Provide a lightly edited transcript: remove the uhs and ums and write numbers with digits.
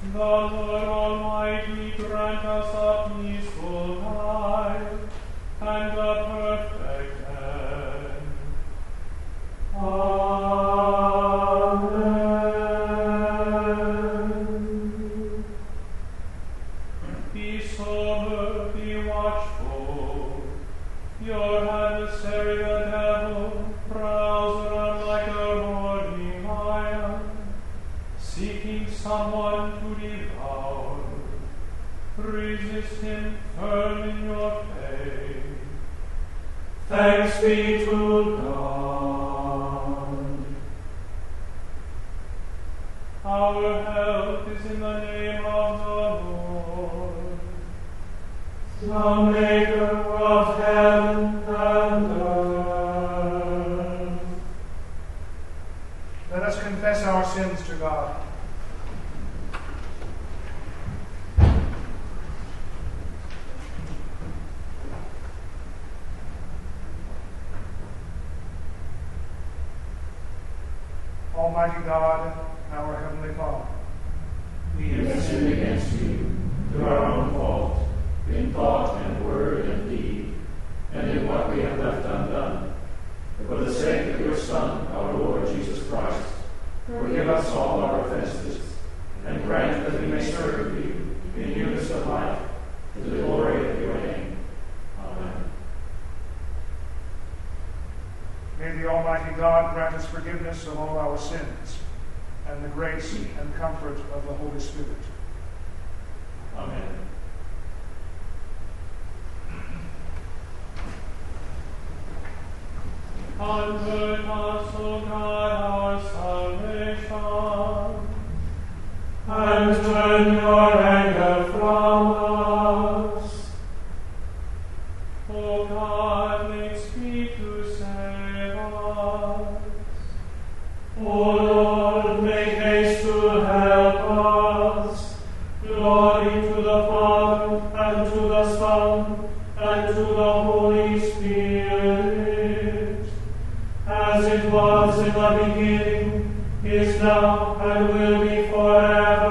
The Lord Almighty grant us a peaceful life and a perfect end. Amen. Be sober, be watchful. Your adversary, the devil, prowls around like a roaring lion, seeking someone to devour. Resist him firm in your faith. Thanks be to God. Our help is in the name of the Lord, the Maker of heaven and earth. Let us confess our sins to God. Almighty God, our Heavenly Father, we have sinned against you through our own fault, in thought and word and deed, and in what we have left undone. For the sake of your Son, our Lord Jesus Christ, forgive us all our offenses, and grant that we may serve you in newness of life, to the glory of your name. Amen. may the Almighty God grant us forgiveness of all our sins, and the grace and comfort of the Holy Spirit. Amen. Comfort us, O God, our salvation, and turn your anger from us. O God, make speed to save us. O Lord, make haste to help us. Glory to the Father, and to the Son, and to the Holy Spirit, as it was in the beginning, is now, and will be forever.